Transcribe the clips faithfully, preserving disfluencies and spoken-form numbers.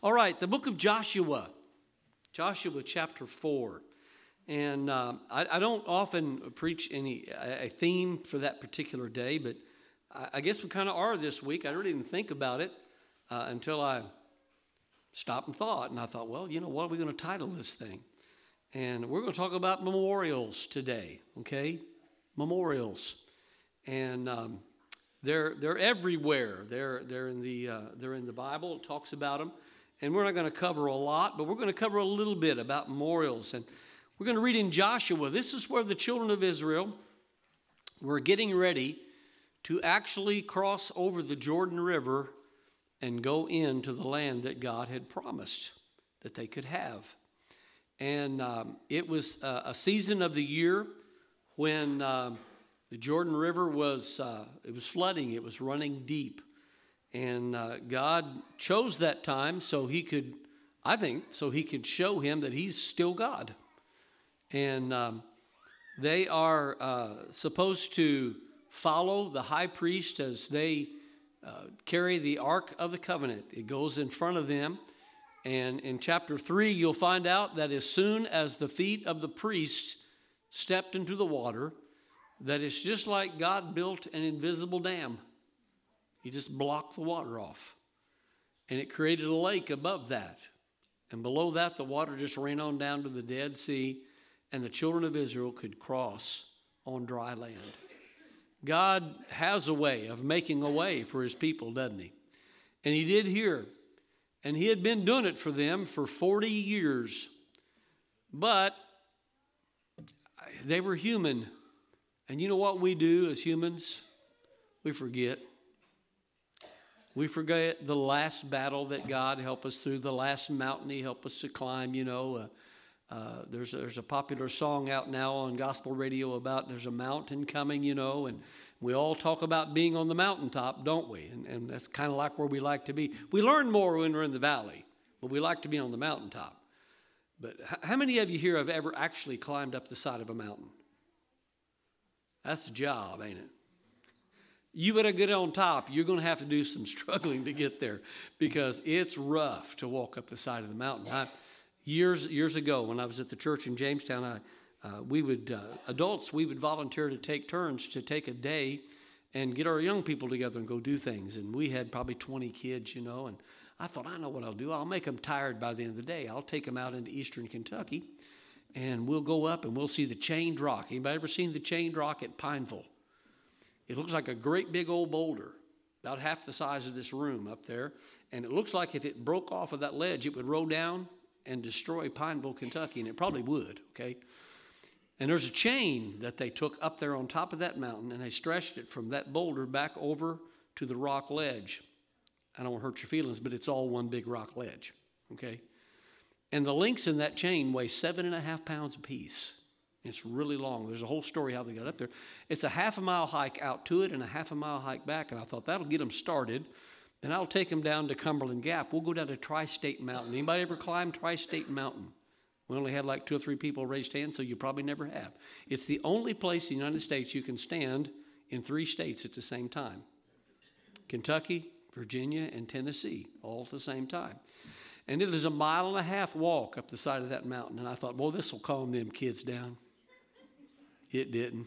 All right, the book of Joshua, Joshua chapter four. And um, I, I don't often preach any a theme for that particular day, but I, I guess we kind of are this week. I really didn't think about it uh, until I stopped and thought. And I thought, well, you know, what are we going to title this thing? And we're going to talk about memorials today, okay? Memorials. And um, they're they're everywhere. They're they're in the uh, they're in the Bible. It talks about them. And we're not going to cover a lot, but we're going to cover a little bit about memorials. And we're going to read in Joshua. This is where the children of Israel were getting ready to actually cross over the Jordan River and go into the land that God had promised that they could have. And um, it was uh, a season of the year when um, the Jordan River was uh, it was flooding. It was running deep. And uh, God chose that time so he could, I think, so he could show him that he's still God. And um, they are uh, supposed to follow the high priest as they uh, carry the Ark of the Covenant. It goes in front of them. And in chapter three, you'll find out that as soon as the feet of the priests stepped into the water, that it's just like God built an invisible dam. He just blocked the water off. And it created a lake above that. And below that, the water just ran on down to the Dead Sea, and the children of Israel could cross on dry land. God has a way of making a way for his people, doesn't he? And he did here. And he had been doing it for them for forty years. But they were human. And you know what we do as humans? We forget. We forget the last battle that God helped us through, the last mountain he helped us to climb, you know. Uh, uh, there's, there's a popular song out now on gospel radio about there's a mountain coming, you know, and we all talk about being on the mountaintop, don't we? And, and that's kind of like where we like to be. We learn more when we're in the valley, but we like to be on the mountaintop. But h- how many of you here have ever actually climbed up the side of a mountain? That's the job, ain't it? You better get on top. You're going to have to do some struggling to get there because it's rough to walk up the side of the mountain. I, years years ago, when I was at the church in Jamestown, I, uh, we would uh, adults we would volunteer to take turns to take a day and get our young people together and go do things. And we had probably twenty kids, you know. And I thought, I know what I'll do. I'll make them tired by the end of the day. I'll take them out into eastern Kentucky, and we'll go up and we'll see the Chained Rock. Anybody ever seen the Chained Rock at Pineville? It looks like a great big old boulder, about half the size of this room up there. And it looks like if it broke off of that ledge, it would roll down and destroy Pineville, Kentucky, and it probably would, okay? And there's a chain that they took up there on top of that mountain, and they stretched it from that boulder back over to the rock ledge. I don't want to hurt your feelings, but it's all one big rock ledge, okay? And the links in that chain weigh seven and a half pounds apiece. It's really long. There's a whole story how they got up there. It's a half a mile hike out to it and a half a mile hike back. And I thought that'll get them started. Then I'll take them down to Cumberland Gap. We'll go down to Tri-State Mountain. Anybody ever climbed Tri-State Mountain? We only had like two or three people raised hands, so you probably never have. It's the only place in the United States you can stand in three states at the same time. Kentucky, Virginia, and Tennessee, all at the same time. And it is a mile and a half walk up the side of that mountain. And I thought, well, this will calm them kids down. It didn't.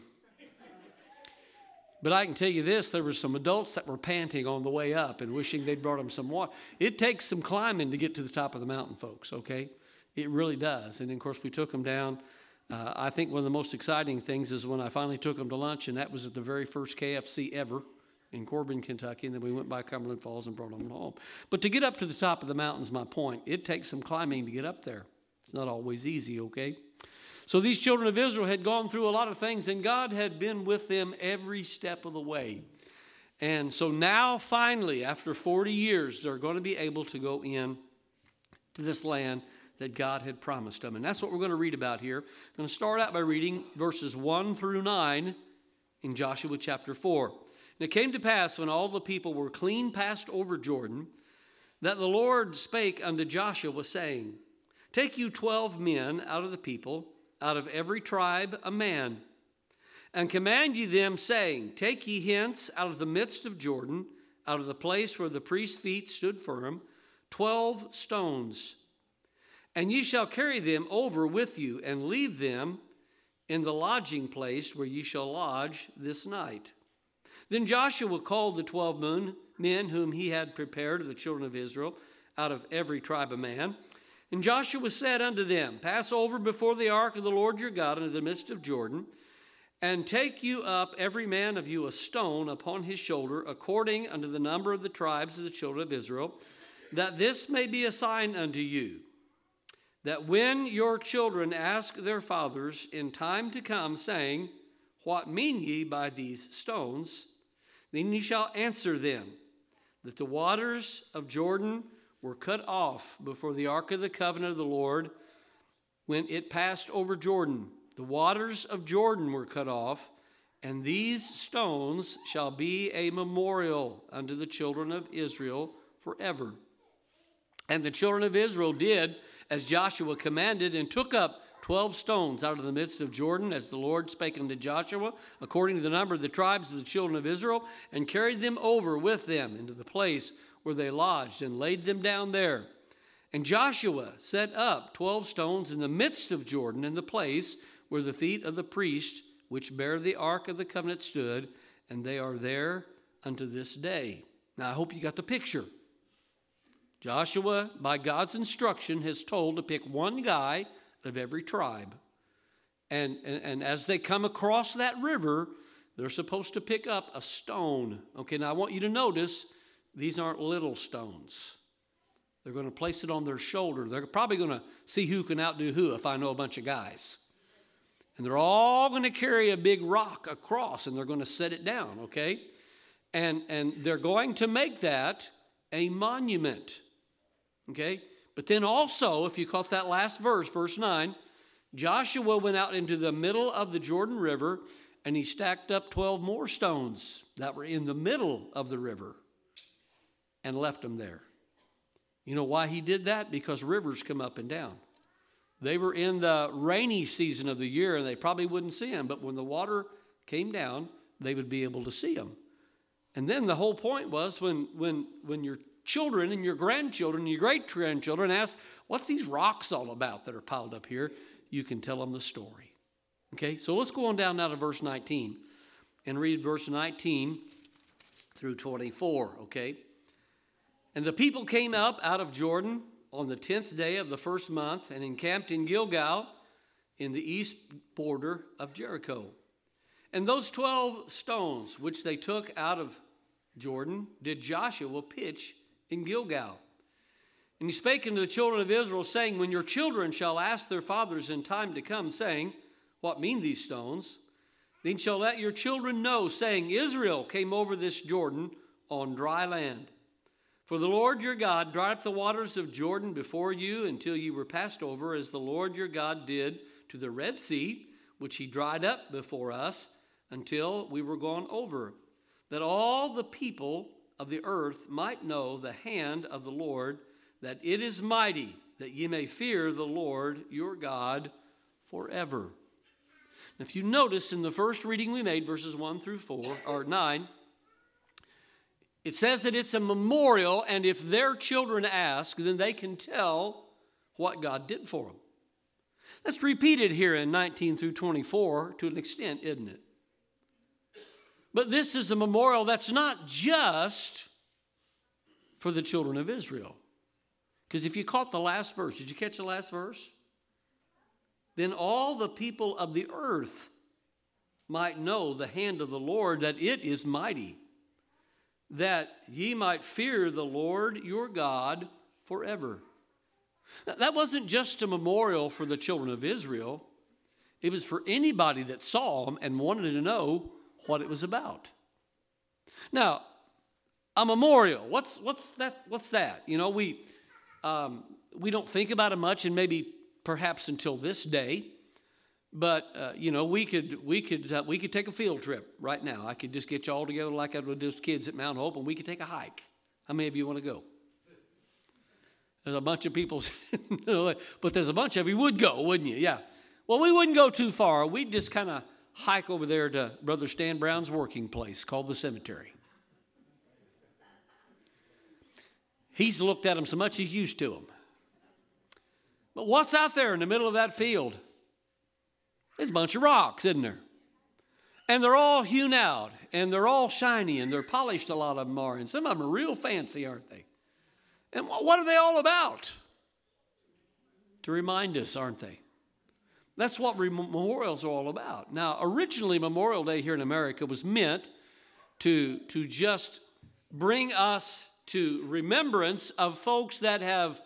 But I can tell you this, there were some adults that were panting on the way up and wishing they'd brought them some water. It takes some climbing to get to the top of the mountain, folks, okay? It really does. And then, of course, we took them down. Uh, I think one of the most exciting things is when I finally took them to lunch, and that was at the very first K F C ever in Corbin, Kentucky, and then we went by Cumberland Falls and brought them home. But to get up to the top of the mountain is my point. It takes some climbing to get up there. It's not always easy, okay? So these children of Israel had gone through a lot of things, and God had been with them every step of the way. And so now, finally, after forty years, they're going to be able to go in to this land that God had promised them. And that's what we're going to read about here. I'm going to start out by reading verses one through nine in Joshua chapter four. And it came to pass, when all the people were clean passed over Jordan, that the Lord spake unto Joshua, saying, Take you twelve men out of the people, out of every tribe a man, and command ye them, saying, Take ye hence out of the midst of Jordan, out of the place where the priest's feet stood firm, twelve stones, and ye shall carry them over with you, and leave them in the lodging place where ye shall lodge this night. Then Joshua called the twelve men whom he had prepared of the children of Israel out of every tribe of man. And Joshua said unto them, Pass over before the ark of the Lord your God into the midst of Jordan, and take you up every man of you a stone upon his shoulder, according unto the number of the tribes of the children of Israel, that this may be a sign unto you, that when your children ask their fathers in time to come, saying, What mean ye by these stones? Then ye shall answer them, that the waters of Jordan were cut off before the ark of the covenant of the Lord when it passed over Jordan. The waters of Jordan were cut off, and these stones shall be a memorial unto the children of Israel forever. And the children of Israel did as Joshua commanded, and took up twelve stones out of the midst of Jordan, as the Lord spake unto Joshua, according to the number of the tribes of the children of Israel, and carried them over with them into the place where they lodged, and laid them down there. And Joshua set up twelve stones in the midst of Jordan, in the place where the feet of the priest which bear the ark of the covenant stood, and they are there unto this day. Now I hope you got the picture. Joshua, by God's instruction, has told to pick one guy of every tribe. And, and, and as they come across that river, they're supposed to pick up a stone. Okay, now I want you to notice these aren't little stones. They're going to place it on their shoulder. They're probably going to see who can outdo who, if I know a bunch of guys. And they're all going to carry a big rock across, and they're going to set it down, okay? And, and they're going to make that a monument. Okay, but then also, if you caught that last verse, verse nine, Joshua went out into the middle of the Jordan River, and he stacked up twelve more stones that were in the middle of the river and left them there. You know why he did that? Because rivers come up and down. They were in the rainy season of the year, and they probably wouldn't see them, but when the water came down, they would be able to see them. And then the whole point was when, when, when you're children and your grandchildren and your great-grandchildren ask, what's these rocks all about that are piled up here? You can tell them the story. Okay, so let's go on down now to verse nineteen and read verse nineteen through twenty-four, okay? And the people came up out of Jordan on the tenth day of the first month and encamped in Gilgal in the east border of Jericho. And those twelve stones which they took out of Jordan did Joshua pitch in Gilgal. And he spake unto the children of Israel, saying, When your children shall ask their fathers in time to come, saying, What mean these stones? Then shall let your children know, saying, Israel came over this Jordan on dry land. For the Lord your God dried up the waters of Jordan before you until you were passed over, as the Lord your God did to the Red Sea, which he dried up before us until we were gone over, that all the people of the earth might know the hand of the Lord, that it is mighty, that ye may fear the Lord your God forever. If you notice in the first reading we made, verses one through four, or nine, it says that it's a memorial, and if their children ask, then they can tell what God did for them. That's repeated here in nineteen through twenty-four to an extent, isn't it? But this is a memorial that's not just for the children of Israel. Because if you caught the last verse, did you catch the last verse? Then all the people of the earth might know the hand of the Lord, that it is mighty, that ye might fear the Lord your God forever. That wasn't just a memorial for the children of Israel. It was for anybody that saw them and wanted to know what it was about. Now, a memorial, what's what's that? What's that? You know, we um, we don't think about it much, and maybe perhaps until this day. But uh, you know, we could we could uh, we could take a field trip right now. I could just get you all together like I would do with kids at Mount Hope, and we could take a hike. How many of you want to go? There's a bunch of people, but there's a bunch of you would go, wouldn't you? Yeah. Well, we wouldn't go too far. We'd just kind of hike over there to Brother Stan Brown's working place called the cemetery. He's looked at them so much he's used to them. But what's out there in the middle of that field? There's a bunch of rocks, isn't there? And they're all hewn out, and they're all shiny, and they're polished, a lot of them are. And some of them are real fancy, aren't they? And what are they all about? To remind us, aren't they? That's what memorials are all about. Now, originally, Memorial Day here in America was meant to, to just bring us to remembrance of folks that have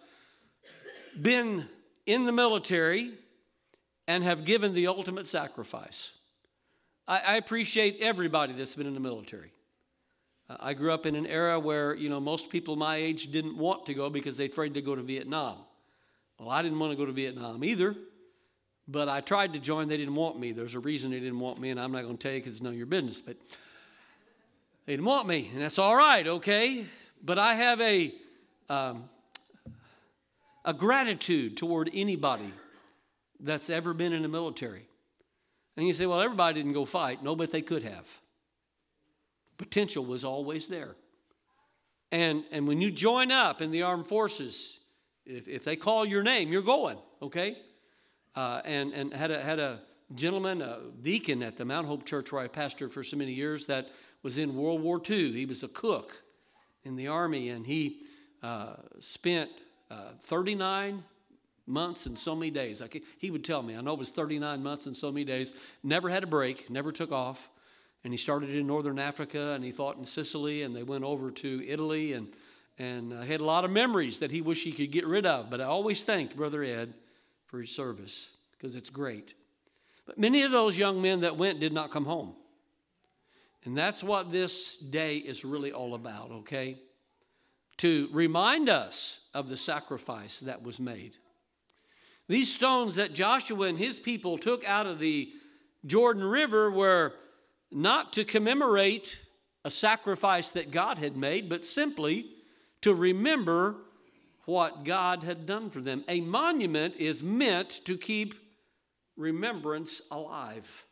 been in the military and have given the ultimate sacrifice. I, I appreciate everybody that's been in the military. Uh, I grew up in an era where, you know, most people my age didn't want to go because they're afraid to go to Vietnam. Well, I didn't want to go to Vietnam either, but I tried to join. They didn't want me. There's a reason they didn't want me, and I'm not going to tell you because it's none of your business, but they didn't want me, and that's all right, okay? But I have a um, a gratitude toward anybody that's ever been in the military. And you say, well, everybody didn't go fight. No, but they could have. Potential was always there. And and when you join up in the armed forces, if, if they call your name, you're going, okay? Uh, and and had a, had a gentleman, a deacon at the Mount Hope Church where I pastored for so many years that was in World War Two. He was a cook in the Army, and he uh, spent uh, thirty-nine months and so many days. Like he would tell me, I know it was thirty-nine months and so many days. Never had a break, never took off. And he started in northern Africa, and he fought in Sicily, and they went over to Italy, and and uh, had a lot of memories that he wished he could get rid of. But I always thanked Brother Ed for his service, because it's great. But many of those young men that went did not come home. And that's what this day is really all about, okay? To remind us of the sacrifice that was made. These stones that Joshua and his people took out of the Jordan River were not to commemorate a sacrifice that God had made, but simply to remember what God had done for them. A monument is meant to keep remembrance alive.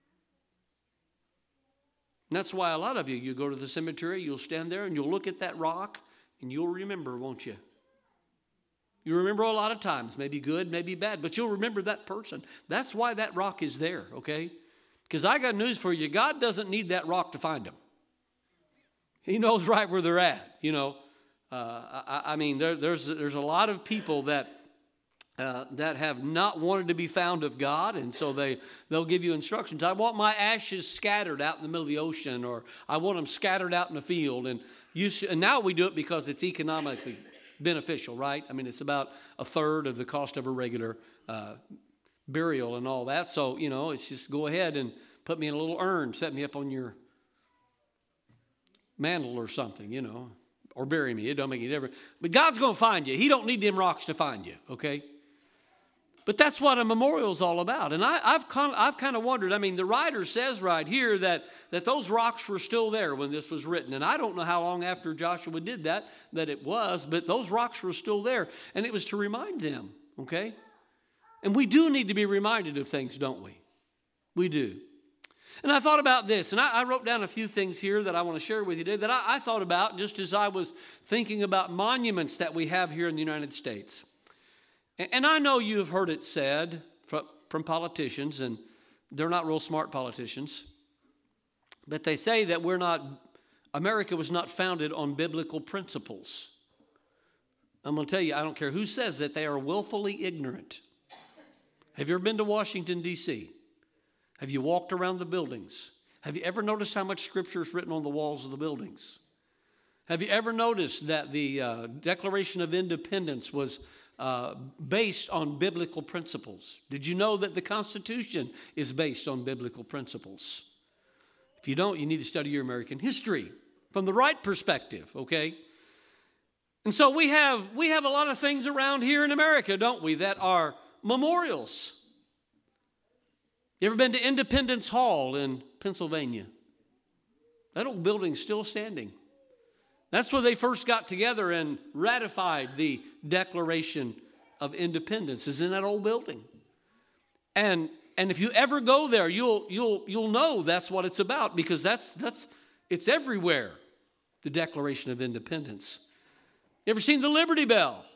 And that's why a lot of you, you go to the cemetery, you'll stand there and you'll look at that rock and you'll remember, won't you? You remember a lot of times, maybe good, maybe bad, but you'll remember that person. That's why that rock is there, okay? Because I got news for you. God doesn't need that rock to find them. He knows right where they're at, you know. Uh, I, I mean, there, there's there's a lot of people that uh, that have not wanted to be found of God, and so they, they'll give you instructions. I want my ashes scattered out in the middle of the ocean, or I want them scattered out in the field. And, you sh- and now we do it because it's economically beneficial, right? I mean, it's about a third of the cost of a regular uh, burial and all that. So, you know, it's just go ahead and put me in a little urn, set me up on your mantle or something, you know. Or bury me. It don't make any difference. But God's going to find you. He don't need them rocks to find you, okay? But that's what a memorial is all about. And I, I've kind of, I've kind of wondered, I mean, the writer says right here that, that those rocks were still there when this was written. And I don't know how long after Joshua did that, that it was, but those rocks were still there. And it was to remind them, okay? And we do need to be reminded of things, don't we? We do. And I thought about this, and I, I wrote down a few things here that I want to share with you today that I, I thought about just as I was thinking about monuments that we have here in the United States. And, and I know you have heard it said from, from politicians, and they're not real smart politicians, but they say that we're not, America was not founded on biblical principles. I'm going to tell you, I don't care who says that, they are willfully ignorant. Have you ever been to Washington, D C? Have you walked around the buildings? Have you ever noticed how much scripture is written on the walls of the buildings? Have you ever noticed that the uh, Declaration of Independence was uh, based on biblical principles? Did you know that the Constitution is based on biblical principles? If you don't, you need to study your American history from the right perspective, okay? And so we have we have a lot of things around here in America, don't we, that are memorials. You ever been to Independence Hall in Pennsylvania? That old building's still standing. That's where they first got together and ratified the Declaration of Independence, is in that old building. And and if you ever go there, you'll you'll you'll know that's what it's about, because that's that's it's everywhere, the Declaration of Independence. You ever seen the Liberty Bell?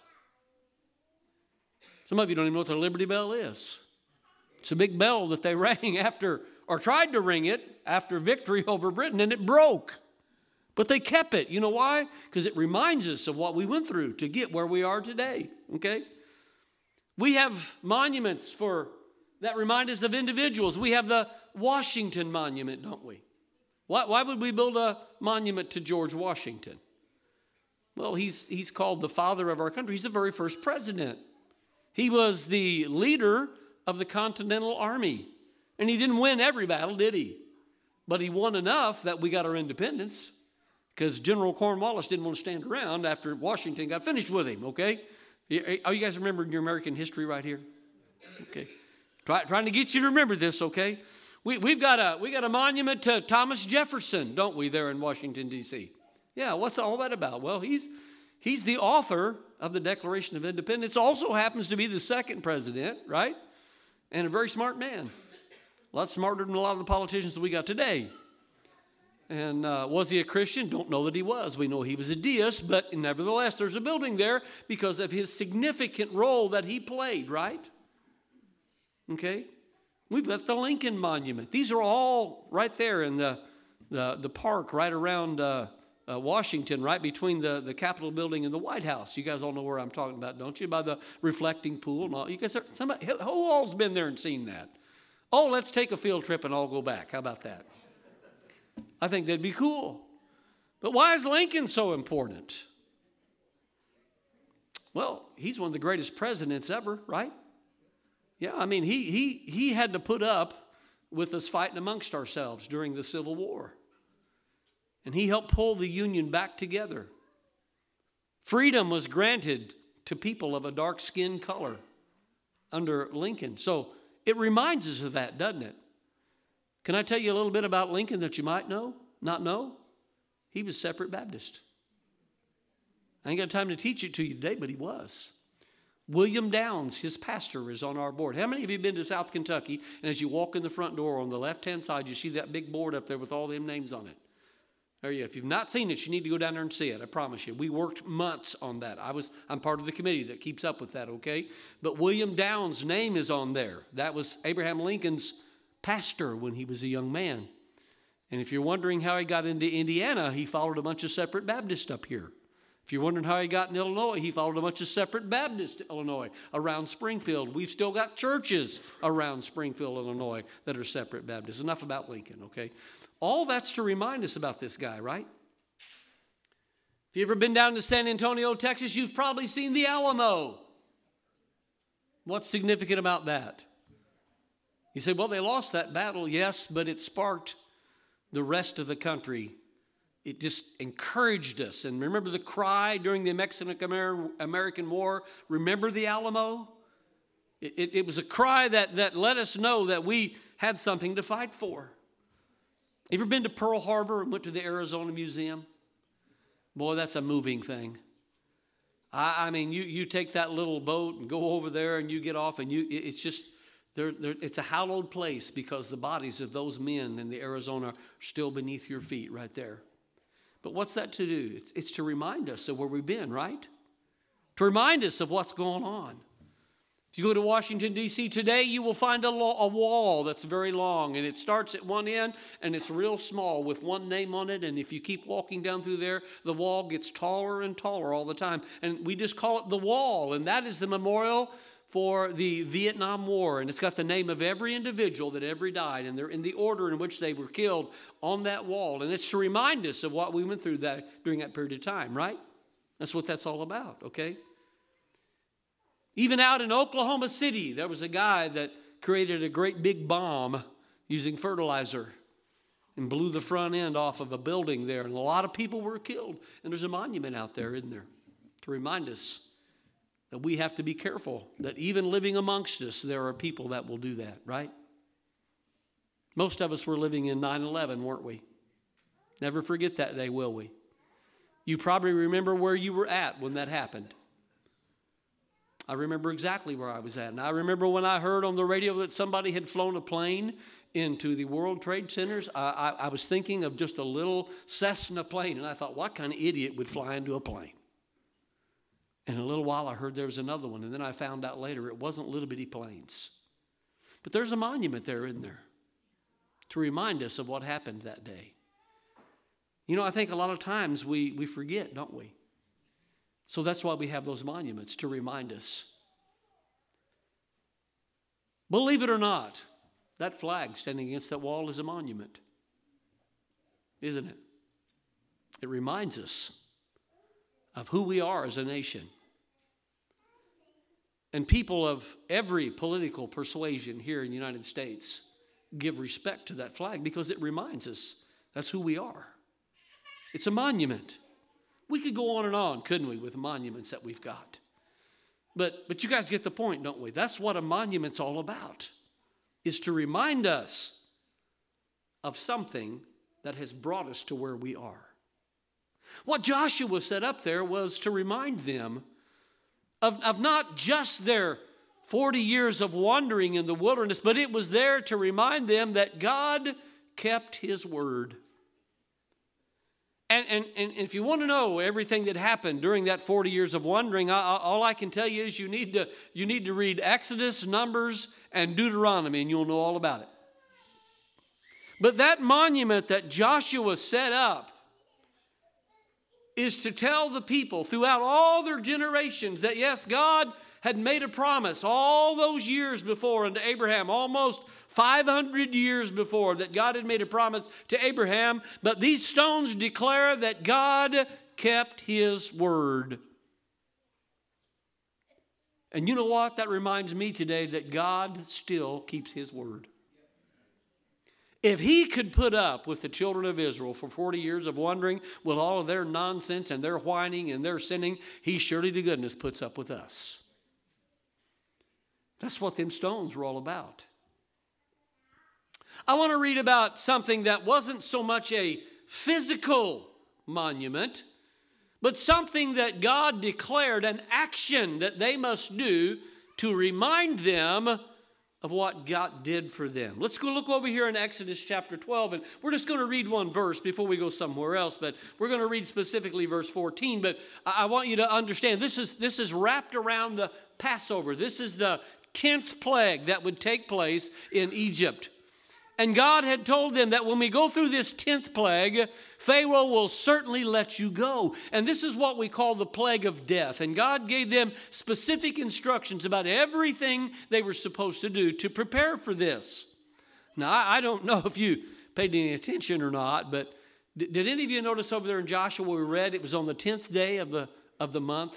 Some of you don't even know what the Liberty Bell is. It's a big bell that they rang after, or tried to ring it after victory over Britain, and it broke. But they kept it. You know why? Because it reminds us of what we went through to get where we are today. Okay? We have monuments for that remind us of individuals. We have the Washington Monument, don't we? Why, why would we build a monument to George Washington? Well, he's, he's called the father of our country. He's the very first president. He was the leader of the Continental Army. And he didn't win every battle, did he? But he won enough that we got our independence, because General Cornwallis didn't want to stand around after Washington got finished with him, okay? Are you guys remembering your American history right here? Okay. Try, trying to get you to remember this, okay? We, we've got a, we got a monument to Thomas Jefferson, don't we, there in Washington, D C? Yeah, what's all that about? Well, he's, he's the author of the Declaration of Independence. Also happens to be the second president, right? And a very smart man. A lot smarter than a lot of the politicians that we got today. And uh, was he a Christian? Don't know that he was. We know he was a deist, but nevertheless, there's a building there because of his significant role that he played, right? Okay? We've got the Lincoln Monument. These are all right there in the, the, the park right around uh, uh, Washington, right between the, the Capitol building and the White House. You guys all know where I'm talking about, don't you? By the reflecting pool and all. You guys are, somebody, who all's been there and seen that? Oh, let's take a field trip and all go back. How about that? I think that'd be cool. But why is Lincoln so important? Well, he's one of the greatest presidents ever, right? Yeah, I mean, he he he had to put up with us fighting amongst ourselves during the Civil War. And he helped pull the Union back together. Freedom was granted to people of a dark skin color under Lincoln. So it reminds us of that, doesn't it? Can I tell you a little bit about Lincoln that you might know, not know? He was separate Baptist. I ain't got time to teach it to you today, but he was. William Downs, his pastor, is on our board. How many of you have been to South Kentucky, and as you walk in the front door on the left-hand side, you see that big board up there with all them names on it? There you go. If you've not seen it, you need to go down there and see it. I promise you. We worked months on that. I was, I'm part of the committee that keeps up with that, okay? But William Downs' name is on there. That was Abraham Lincoln's pastor when he was a young man. And if you're wondering how he got into Indiana, he followed a bunch of separate Baptists up here. If you're wondering how he got in Illinois, he followed a bunch of separate Baptists in Illinois around Springfield. We've still got churches around Springfield, Illinois that are separate Baptists. Enough about Lincoln, okay? All that's to remind us about this guy, right? If you've ever been down to San Antonio, Texas, you've probably seen the Alamo. What's significant about that? You say, well, they lost that battle. Yes, but it sparked the rest of the country. It just encouraged us. And remember the cry during the Mexican-American War? Remember the Alamo? It, it, it was a cry that, that let us know that we had something to fight for. You ever been to Pearl Harbor and went to the Arizona Museum? Boy, that's a moving thing. I, I mean, you, you take that little boat and go over there and you get off and you it, it's just, they're, they're, it's a hallowed place because the bodies of those men in the Arizona are still beneath your feet right there. But what's that to do? It's, it's to remind us of where we've been, right? To remind us of what's going on. If you go to Washington, D C today, you will find a, lo- a wall that's very long, and it starts at one end, and it's real small with one name on it, and if you keep walking down through there, the wall gets taller and taller all the time, and we just call it the wall, and that is the memorial for the Vietnam War, and it's got the name of every individual that ever died, and they're in the order in which they were killed on that wall, and it's to remind us of what we went through that during that period of time, right? That's what that's all about, okay? Even out in Oklahoma City, there was a guy that created a great big bomb using fertilizer and blew the front end off of a building there, and a lot of people were killed, and there's a monument out there, isn't there, to remind us that we have to be careful, that even living amongst us, there are people that will do that, right? Most of us were living in nine eleven, weren't we? Never forget that day, will we? You probably remember where you were at when that happened. I remember exactly where I was at. And I remember when I heard on the radio that somebody had flown a plane into the World Trade Centers, I, I, I was thinking of just a little Cessna plane. And I thought, what kind of idiot would fly into a plane? And in a little while I heard there was another one, and then I found out later it wasn't Little Bitty Plains. But there's a monument there, isn't there, to remind us of what happened that day. You know, I think a lot of times we, we forget, don't we? So that's why we have those monuments, to remind us. Believe it or not, that flag standing against that wall is a monument, isn't it? It reminds us of who we are as a nation. And people of every political persuasion here in the United States give respect to that flag because it reminds us that's who we are. It's a monument. We could go on and on, couldn't we, with monuments that we've got. But, but you guys get the point, don't we? That's what a monument's all about, is to remind us of something that has brought us to where we are. What Joshua set up there was to remind them of, of not just their forty years of wandering in the wilderness, but it was there to remind them that God kept his word. And, and, and if you want to know everything that happened during that forty years of wandering, I, all I can tell you is you need to, you need to read Exodus, Numbers, and Deuteronomy, and you'll know all about it. But that monument that Joshua set up is to tell the people throughout all their generations that, yes, God had made a promise all those years before unto Abraham, almost five hundred years before, that God had made a promise to Abraham. But these stones declare that God kept his word. And you know what? That reminds me today that God still keeps his word. If he could put up with the children of Israel for forty years of wandering with all of their nonsense and their whining and their sinning, he surely to goodness puts up with us. That's what them stones were all about. I want to read about something that wasn't so much a physical monument, but something that God declared, an action that they must do to remind them of what God did for them. Let's go look over here in Exodus chapter twelve, and we're just going to read one verse before we go somewhere else, but we're going to read specifically verse fourteen. But I want you to understand, this is, this is wrapped around the Passover. This is the tenth plague that would take place in Egypt. And God had told them that when we go through this tenth plague, Pharaoh will certainly let you go. And this is what we call the plague of death. And God gave them specific instructions about everything they were supposed to do to prepare for this. Now, I don't know if you paid any attention or not, but did any of you notice over there in Joshua we read it was on the tenth day of the, of the month?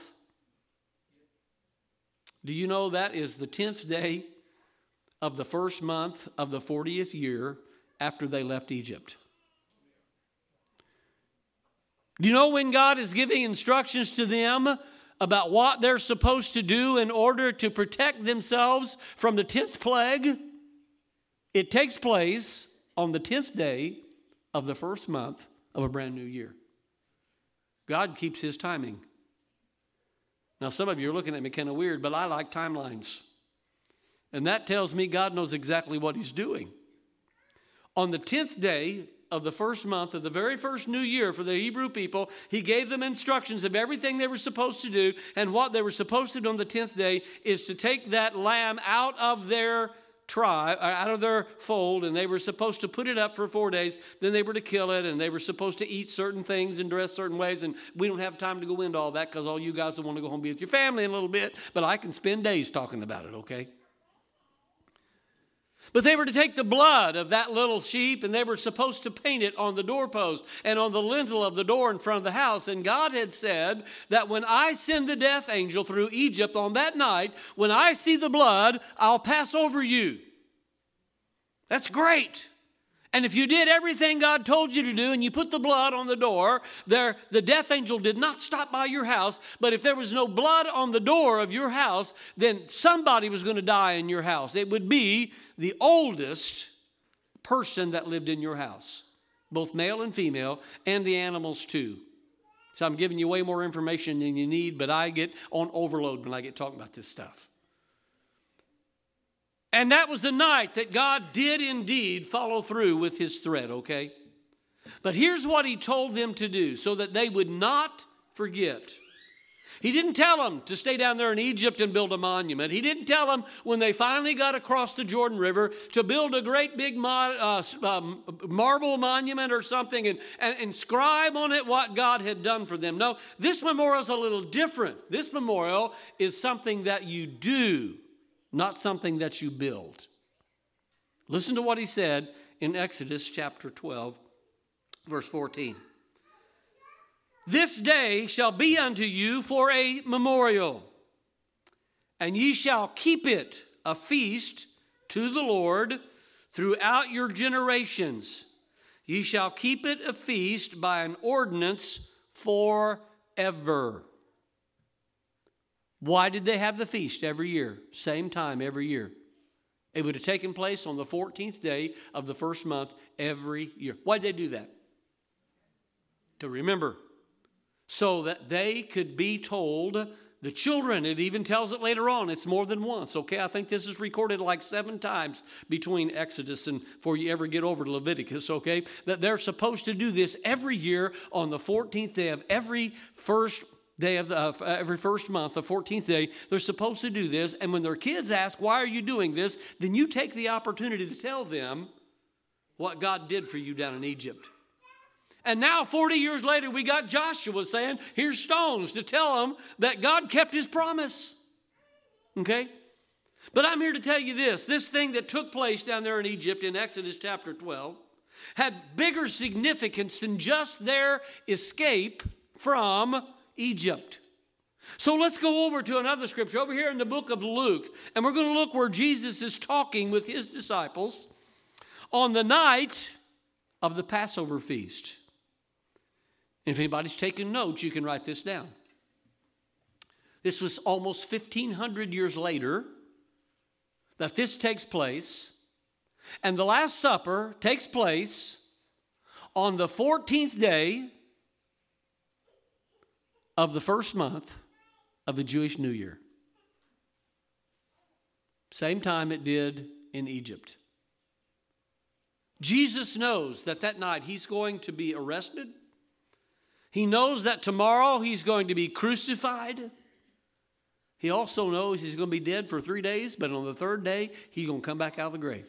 Do you know that is the tenth day of the first month of the fortieth year after they left Egypt? Do you know when God is giving instructions to them about what they're supposed to do in order to protect themselves from the tenth plague? It takes place on the tenth day of the first month of a brand new year. God keeps his timing. Now, some of you are looking at me kind of weird, but I like timelines. And that tells me God knows exactly what he's doing. On the tenth day of the first month of the very first new year for the Hebrew people, he gave them instructions of everything they were supposed to do. And what they were supposed to do on the tenth day is to take that lamb out of their tribe, out of their fold, and they were supposed to put it up for four days. Then they were to kill it, and they were supposed to eat certain things and dress certain ways. And we don't have time to go into all that because all you guys don't want to go home and be with your family in a little bit. But I can spend days talking about it, okay? But they were to take the blood of that little sheep, and they were supposed to paint it on the doorpost and on the lintel of the door in front of the house. And God had said that when I send the death angel through Egypt on that night, when I see the blood, I'll pass over you. That's great. And if you did everything God told you to do and you put the blood on the door, there, the death angel did not stop by your house. But if there was no blood on the door of your house, then somebody was going to die in your house. It would be the oldest person that lived in your house, both male and female, and the animals too. So I'm giving you way more information than you need, but I get on overload when I get talking about this stuff. And that was the night that God did indeed follow through with his threat, okay? But here's what he told them to do so that they would not forget. He didn't tell them to stay down there in Egypt and build a monument. He didn't tell them when they finally got across the Jordan River to build a great big mo- uh, um, marble monument or something and, and inscribe on it what God had done for them. No, this memorial is a little different. This memorial is something that you do, not something that you build. Listen to what he said in Exodus chapter twelve, verse fourteen. This day shall be unto you for a memorial, and ye shall keep it a feast to the Lord throughout your generations. Ye shall keep it a feast by an ordinance forever. Why did they have the feast every year? Same time every year. It would have taken place on the fourteenth day of the first month every year. Why did they do that? To remember. So that they could be told, the children, it even tells it later on, it's more than once, okay? I think this is recorded like seven times between Exodus and before you ever get over to Leviticus, okay? That they're supposed to do this every year on the fourteenth day of every first day of the, uh, every first month, the fourteenth day. They're supposed to do this, and when their kids ask, why are you doing this? Then you take the opportunity to tell them what God did for you down in Egypt. And now, forty years later, we got Joshua saying, here's stones to tell them that God kept his promise. Okay? But I'm here to tell you this. This thing that took place down there in Egypt in Exodus chapter twelve had bigger significance than just their escape from Egypt. So let's go over to another scripture over here in the book of Luke. And we're going to look where Jesus is talking with his disciples on the night of the Passover feast. If anybody's taking notes, you can write this down. This was almost fifteen hundred years later that this takes place. And the Last Supper takes place on the fourteenth day of the first month of the Jewish New Year. Same time it did in Egypt. Jesus knows that that night he's going to be arrested. He knows that tomorrow he's going to be crucified. He also knows he's going to be dead for three days, but on the third day, he's going to come back out of the grave.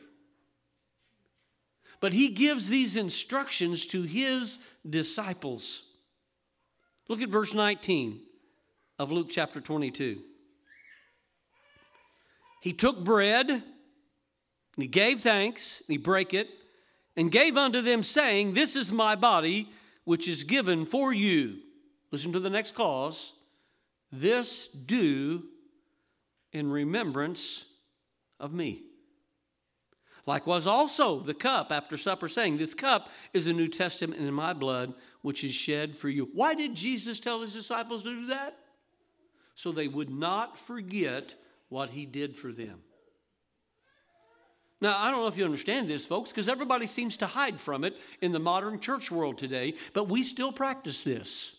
But he gives these instructions to his disciples. Look at verse nineteen of Luke chapter twenty-two. He took bread, and he gave thanks, and he brake it, and gave unto them, saying, this is my body, which is given for you. Listen to the next clause. This do in remembrance of me. Likewise also the cup after supper, saying, this cup is a New Testament in my blood, which is shed for you. Why did Jesus tell his disciples to do that? So they would not forget what he did for them. Now, I don't know if you understand this, folks, because everybody seems to hide from it in the modern church world today, but we still practice this.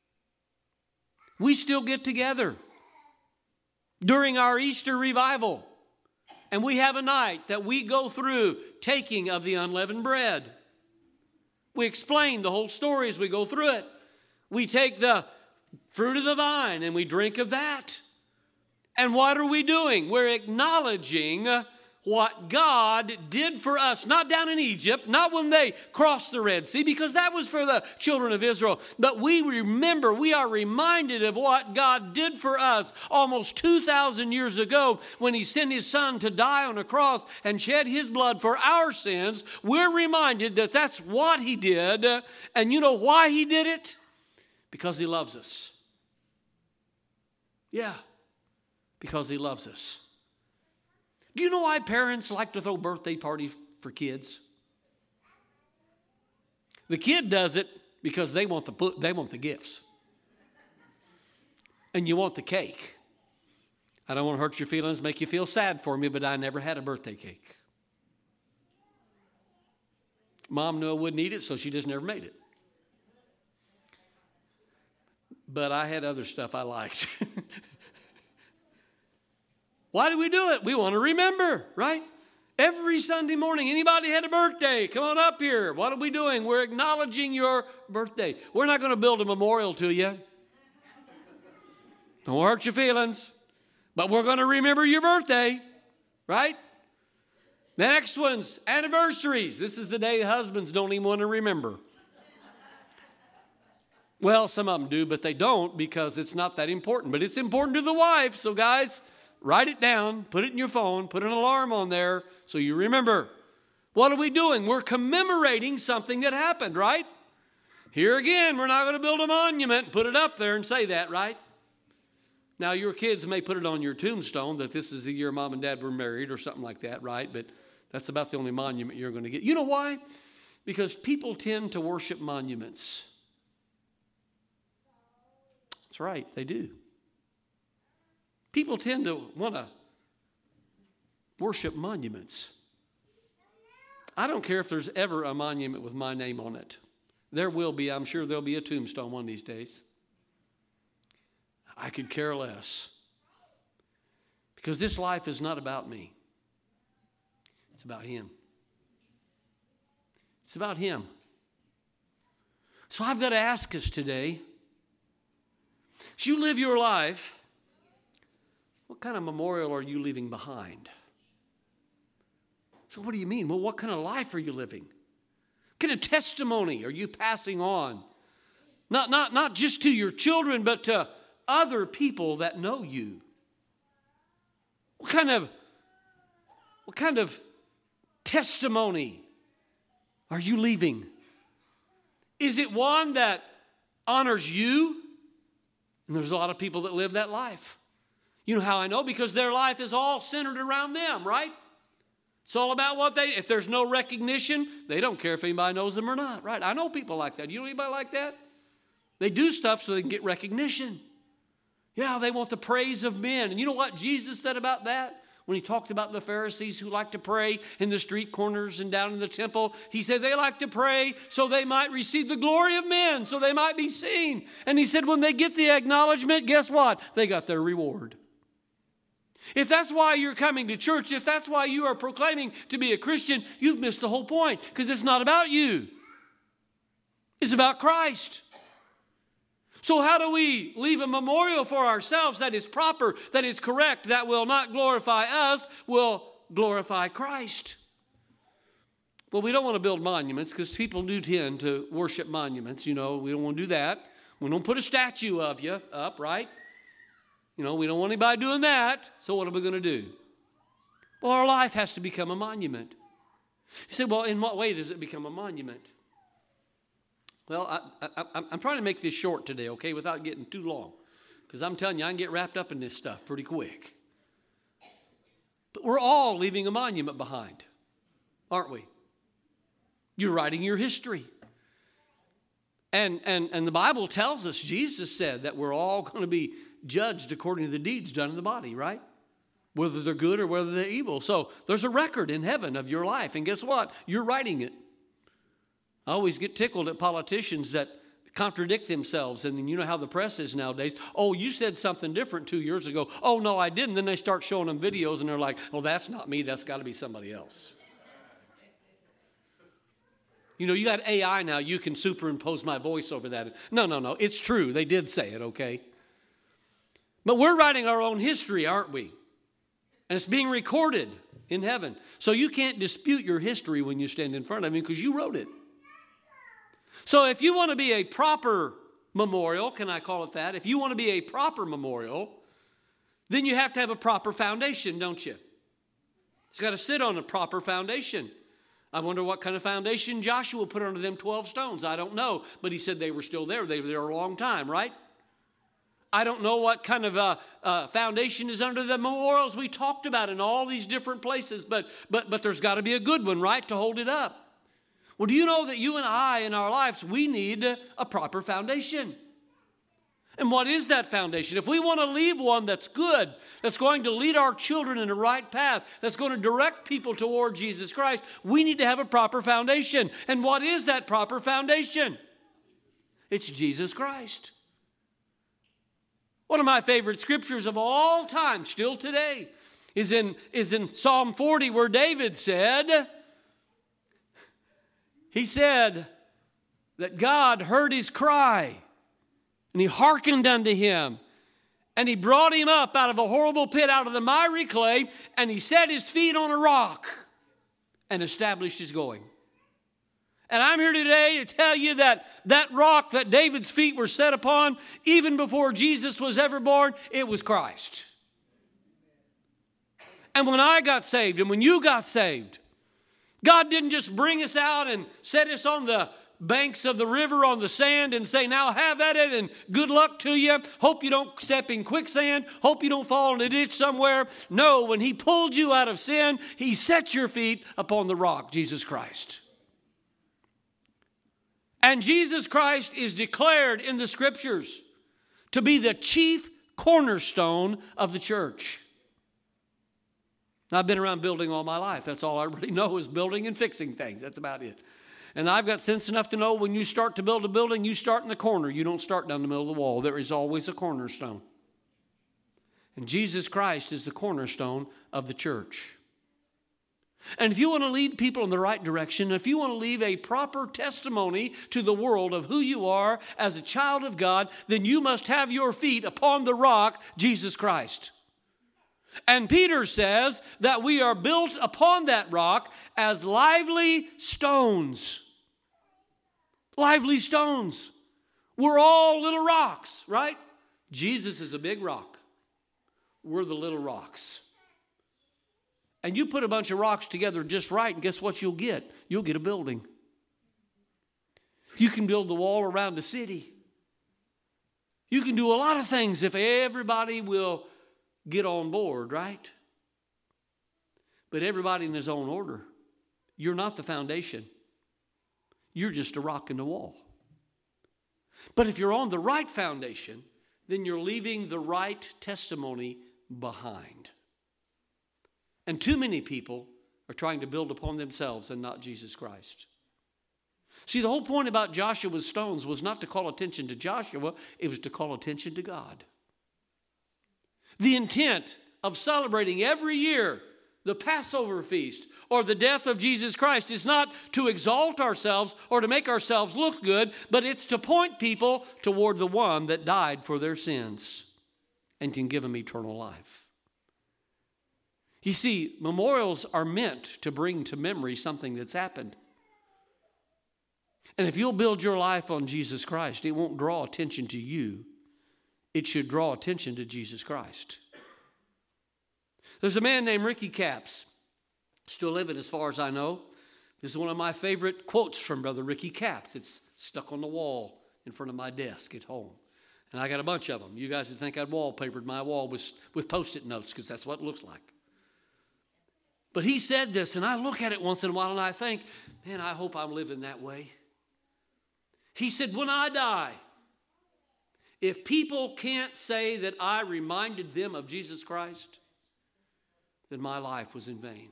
We still get together during our Easter revival, and we have a night that we go through taking of the unleavened bread. We explain the whole story as we go through it. We take the fruit of the vine and we drink of that. And what are we doing? We're acknowledging what God did for us, not down in Egypt, not when they crossed the Red Sea, because that was for the children of Israel. But we remember, we are reminded of what God did for us almost two thousand years ago when he sent his son to die on a cross and shed his blood for our sins. We're reminded that that's what he did. And you know why he did it? Because he loves us. Yeah, because he loves us. Do you know why parents like to throw birthday parties for kids? The kid does it because they want the, they want the gifts. And you want the cake. I don't want to hurt your feelings, make you feel sad for me, but I never had a birthday cake. Mom knew I wouldn't eat it, so she just never made it. But I had other stuff I liked. Why do we do it? We want to remember, right? Every Sunday morning, anybody had a birthday, come on up here. What are we doing? We're acknowledging your birthday. We're not going to build a memorial to you. Don't hurt your feelings. But we're going to remember your birthday, right? The next one's anniversaries. This is the day husbands don't even want to remember. Well, some of them do, but they don't because it's not that important. But it's important to the wife. So guys, write it down, put it in your phone, put an alarm on there so you remember. What are we doing? We're commemorating something that happened, right? Here again, we're not going to build a monument, put it up there and say that, right? Now, your kids may put it on your tombstone that this is the year mom and dad were married or something like that, right? But that's about the only monument you're going to get. You know why? Because people tend to worship monuments. That's right, they do. People tend to want to worship monuments. I don't care if there's ever a monument with my name on it. There will be. I'm sure there'll be a tombstone one of these days. I could care less. Because this life is not about me. It's about Him. It's about Him. So I've got to ask us today, as you live your life, what kind of memorial are you leaving behind? So what do you mean? Well, what kind of life are you living? What kind of testimony are you passing on? Not, not, not just to your children, but to other people that know you. What kind of, what kind of testimony are you leaving? Is it one that honors you? And there's a lot of people that live that life. You know how I know? Because their life is all centered around them, right? It's all about what they, if there's no recognition, they don't care if anybody knows them or not, right? I know people like that. You know anybody like that? They do stuff so they can get recognition. Yeah, they want the praise of men. And you know what Jesus said about that? When he talked about the Pharisees who like to pray in the street corners and down in the temple, he said they like to pray so they might receive the glory of men, so they might be seen. And he said when they get the acknowledgement, guess what? They got their reward. If that's why you're coming to church, if that's why you are proclaiming to be a Christian, you've missed the whole point, because it's not about you. It's about Christ. So how do we leave a memorial for ourselves that is proper, that is correct, that will not glorify us, will glorify Christ? Well, we don't want to build monuments because people do tend to worship monuments. You know, we don't want to do that. We don't put a statue of you up, right? You know, we don't want anybody doing that. So what are we going to do? Well, our life has to become a monument. You say, well, in what way does it become a monument? Well, I, I, I'm trying to make this short today, okay, without getting too long. Because I'm telling you, I can get wrapped up in this stuff pretty quick. But we're all leaving a monument behind, aren't we? You're writing your history. And, and, and the Bible tells us, Jesus said that we're all going to be judged according to the deeds done in the body, right? Whether they're good or whether they're evil. So there's a record in heaven of your life. And guess what? You're writing it. I always get tickled at politicians that contradict themselves. And you know how the press is nowadays. Oh, you said something different two years ago. Oh, no, I didn't. Then they start showing them videos and they're like, oh, that's not me. That's got to be somebody else. You know, you got A I now. You can superimpose my voice over that. No, no, no. It's true. They did say it, okay? But we're writing our own history, aren't we? And it's being recorded in heaven. So you can't dispute your history when you stand in front of him because you wrote it. So if you want to be a proper memorial, can I call it that? If you want to be a proper memorial, then you have to have a proper foundation, don't you? It's got to sit on a proper foundation. I wonder what kind of foundation Joshua put under them twelve stones. I don't know, but he said they were still there. They were there a long time, right? I don't know what kind of uh, uh, foundation is under the memorials we talked about in all these different places, but, but, but there's got to be a good one, right, to hold it up. Well, do you know that you and I in our lives, we need a proper foundation? And what is that foundation? If we want to leave one that's good, that's going to lead our children in the right path, that's going to direct people toward Jesus Christ, we need to have a proper foundation. And what is that proper foundation? It's Jesus Christ. One of my favorite scriptures of all time, still today, is in, is in Psalm forty, where David said, he said that God heard his cry, and he hearkened unto him, And he brought him up out of a horrible pit, out of the miry clay, and he set his feet on a rock and established his going. And I'm here today to tell you that that rock that David's feet were set upon, even before Jesus was ever born, it was Christ. And when I got saved and when you got saved, God didn't just bring us out and set us on the banks of the river on the sand and say, now have at it and good luck to you. Hope you don't step in quicksand. Hope you don't fall in a ditch somewhere. No, when he pulled you out of sin, he set your feet upon the rock, Jesus Christ. And Jesus Christ is declared in the Scriptures to be the chief cornerstone of the church. Now, I've been around building all my life. That's all I really know is building and fixing things. That's about it. And I've got sense enough to know when you start to build a building, you start in the corner. You don't start down the middle of the wall. There is always a cornerstone. And Jesus Christ is the cornerstone of the church. And if you want to lead people in the right direction, if you want to leave a proper testimony to the world of who you are as a child of God, then you must have your feet upon the rock, Jesus Christ. And Peter says that we are built upon that rock as lively stones. Lively stones. We're all little rocks, right? Jesus is a big rock. We're the little rocks. And you put a bunch of rocks together just right, and guess what you'll get? You'll get a building. You can build the wall around the city. You can do a lot of things if everybody will get on board, right? But everybody in his own order. You're not the foundation. You're just a rock in the wall. But if you're on the right foundation, then you're leaving the right testimony behind. And too many people are trying to build upon themselves and not Jesus Christ. See, the whole point about Joshua's stones was not to call attention to Joshua, it was to call attention to God. The intent of celebrating every year the Passover feast or the death of Jesus Christ is not to exalt ourselves or to make ourselves look good, but it's to point people toward the one that died for their sins and can give them eternal life. You see, memorials are meant to bring to memory something that's happened. And if you'll build your life on Jesus Christ, it won't draw attention to you. It should draw attention to Jesus Christ. There's a man named Ricky Capps, still living as far as I know. This is one of my favorite quotes from Brother Ricky Capps. It's stuck on the wall in front of my desk at home. And I got a bunch of them. You guys would think I'd wallpapered my wall with, with Post-it notes because that's what it looks like. But he said this, and I look at it once in a while and I think, man, I hope I'm living that way. He said, when I die, if people can't say that I reminded them of Jesus Christ, then my life was in vain.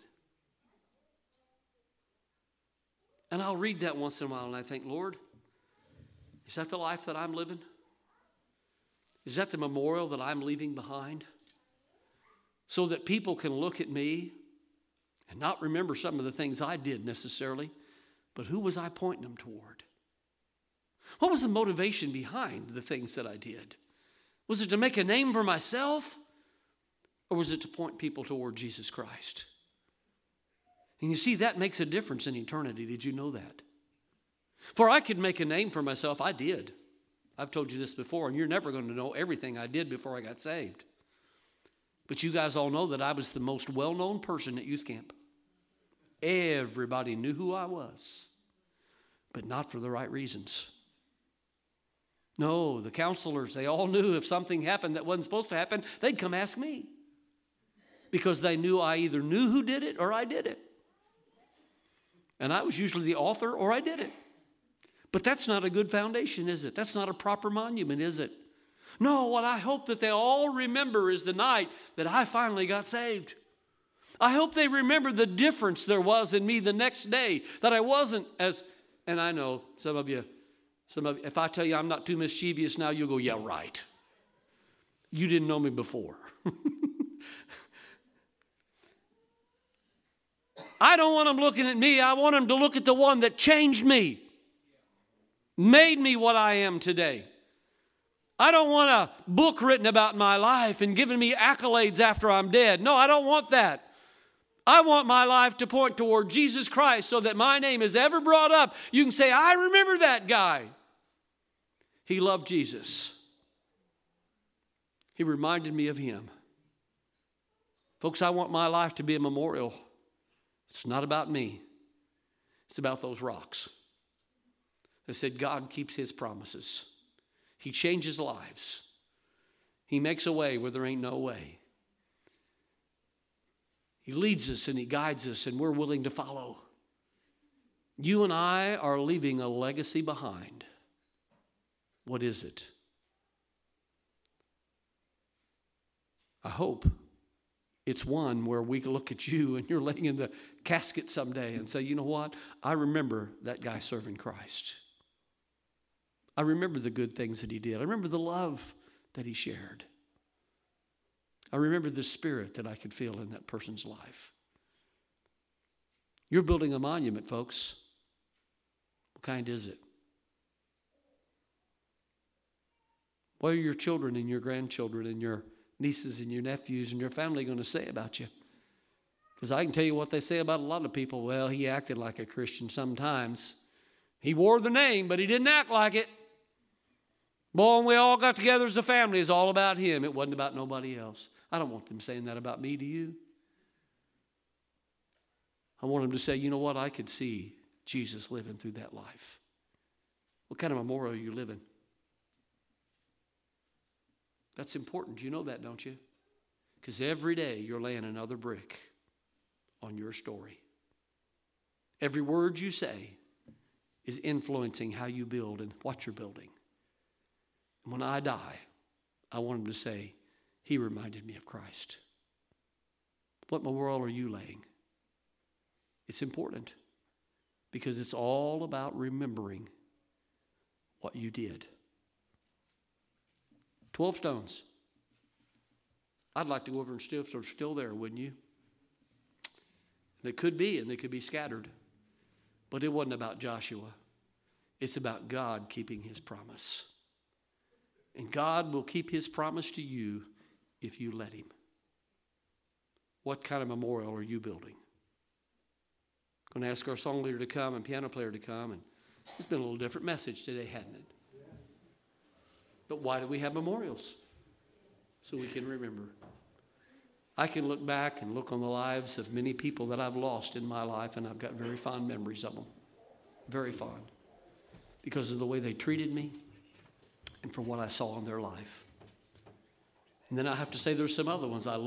And I'll read that once in a while and I think, Lord, is that the life that I'm living? Is that the memorial that I'm leaving behind? So that people can look at me and not remember some of the things I did necessarily, but who was I pointing them toward? What was the motivation behind the things that I did? Was it to make a name for myself? Or was it to point people toward Jesus Christ? And you see, that makes a difference in eternity. Did you know that? For I could make a name for myself. I did. I've told you this before, and you're never going to know everything I did before I got saved. But you guys all know that I was the most well-known person at youth camp. Everybody knew who I was, but not for the right reasons. No, the counselors, they all knew if something happened that wasn't supposed to happen, they'd come ask me. Because they knew I either knew who did it or I did it. And I was usually the author or I did it. But that's not a good foundation, is it? That's not a proper monument, is it? No, what I hope that they all remember is the night that I finally got saved. I hope they remember the difference there was in me the next day, that I wasn't as, and I know some of you, some of you, if I tell you I'm not too mischievous now, you'll go, yeah, right. You didn't know me before. I don't want them looking at me. I want them to look at the one that changed me, made me what I am today. I don't want a book written about my life and giving me accolades after I'm dead. No, I don't want that. I want my life to point toward Jesus Christ so that my name is ever brought up. You can say, I remember that guy. He loved Jesus. He reminded me of him. Folks, I want my life to be a memorial. It's not about me. It's about those rocks that said God keeps his promises. He changes lives. He makes a way where there ain't no way. He leads us and he guides us, and we're willing to follow. You and I are leaving a legacy behind. What is it? I hope it's one where we can look at you and you're laying in the casket someday and say, you know what? I remember that guy serving Christ. I remember the good things that he did. I remember the love that he shared. I remember the spirit that I could feel in that person's life. You're building a monument, folks. What kind is it? What are your children and your grandchildren and your nieces and your nephews and your family going to say about you? Because I can tell you what they say about a lot of people. Well, he acted like a Christian sometimes. He wore the name, but he didn't act like it. Boy, when we all got together as a family, it's all about him. It wasn't about nobody else. I don't want them saying that about me, do you? I want them to say, you know what? I could see Jesus living through that life. What kind of memorial are you living? That's important. You know that, don't you? Because every day you're laying another brick on your story. Every word you say is influencing how you build and what you're building. And when I die, I want them to say, he reminded me of Christ. What memorial are you laying? It's important because it's all about remembering what you did. Twelve stones. I'd like to go over and see if they're still there, wouldn't you? They could be, and they could be scattered. But it wasn't about Joshua. It's about God keeping his promise. And God will keep his promise to you if you let him. What kind of memorial are you building? I'm going to ask our song leader to come and piano player to come. And it's been a little different message today, hasn't it? But why do we have memorials? So we can remember. I can look back and look on the lives of many people that I've lost in my life, and I've got very fond memories of them. Very fond. Because of the way they treated me and for what I saw in their life. And then I have to say there's some other ones I love.